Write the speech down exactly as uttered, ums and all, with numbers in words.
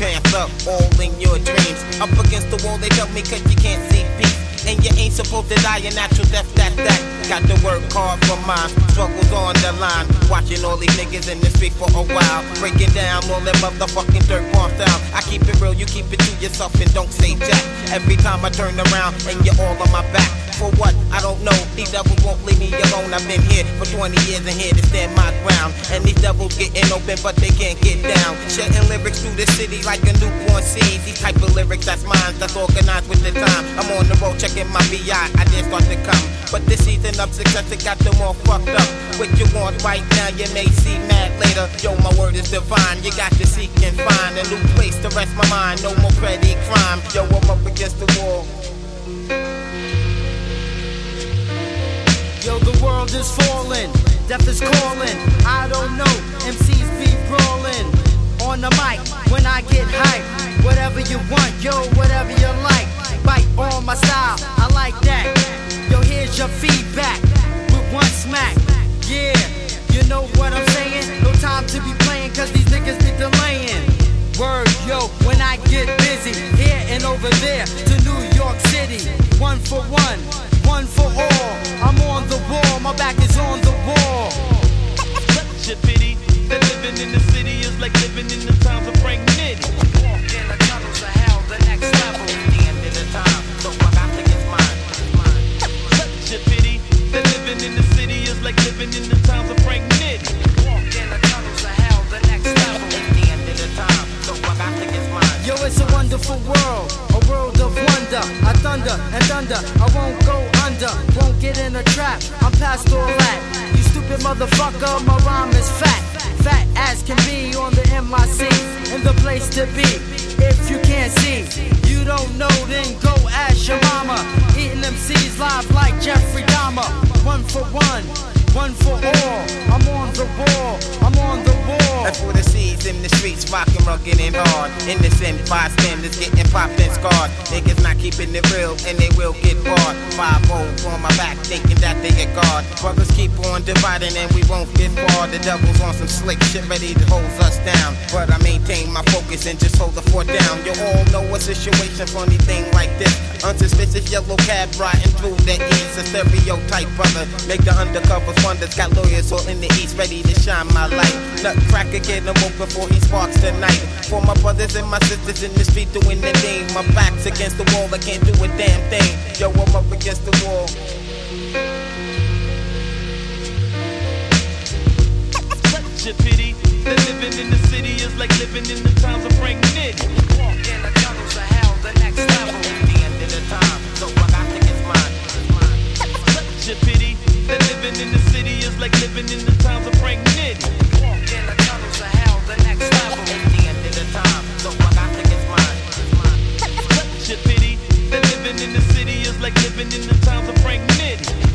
panther, all in your dreams. Up against the wall, they tell me cause you can't see peace. And you ain't supposed to die a natural death, that, that. Got to work hard for mine, struggles on the line. Watching all these niggas in the street for a while, breaking down all them motherfucking dirt bomb sounds. I keep it real, you keep it to yourself and don't say jack. Every time I turn around and you're all on my back. For what? I don't know, these devils won't leave me alone. I've been here for twenty years and here to stand my ground. And these devils getting open but they can't get down. Shedding lyrics through the city like a newborn seed. These type of lyrics, that's mine, that's organized with the time. I'm on the road checking my V I, I dare start to come. But this season of success, it got them all fucked up. What you want right now, you may see mad later. Yo, my word is divine, you got to seek and find a new place to rest my mind. No more petty crime, yo, I'm up against the wall. Yo, the world is falling, death is calling. I don't know, M Cs be brawling. On the mic, when I get hype, whatever you want, yo, whatever you like. Bite on my style, I like that. Yo, here's your feedback with one smack. Yeah, you know what I'm saying? No time to be playing, cause these niggas be delaying. Word, yo, when I get busy, here and over there to New York City. One for one, one for all. I'm on the wall, my back is on the wall. Such a pity that living in the city is like living in the times of Frank Nitty. Walk in the tunnels of hell, the next level. It's the end of the time, so I got to get mine. Such a pity that living in the city is like living in the times of Frank Nitty. Walk in the tunnels of hell, the next level. It's the end of the time, so I got to get mine. Yo, it's a wonderful world, a world of wonder. I thunder and thunder, I won't go under. Won't get in a trap, I'm past all that. You stupid motherfucker, my rhyme is fat. Fat as can be on the M I C, in the place to be. If you can't see, you don't know, then go ask your mama. Eating M Cs live like Jeffrey Dahmer. One for one, one for all. I'm on the wall, I'm on the wall. That's for the seeds in the streets, rockin', rugged and hard. Innocent bystanders getting popped and scarred. Niggas not keeping it real and they will get barred. Five O's on my back thinking that they get guard. Brothers keep on dividing and we won't get far. The devil's on some slick shit ready to hold us down. But I maintain my focus and just hold the fort down. You all know a situation, funny thing like this. Unsuspicious yellow cab riding through the east. A stereotype brother, make the undercovers wonders. Got lawyers all in the east ready to shine my light. Nutcracker get him woke before he sparks the night. For my brothers and my sisters in the street doing their thing. My back's against the wall, I can't do a damn thing. Yo, I'm up against the wall. Such a pity that living in the city is like living in the times of Frank Nitty. Walk in the tunnels of hell, the next level. It's the end of the time, so I got to get mine. Such a pity that living in the city is like living in the times of Frank Nitty. Walk in the tunnels of hell, the next level. It's the end of the time, so I got to get mine. Such a pity that living in the city is like living in the times of Frank Nitty.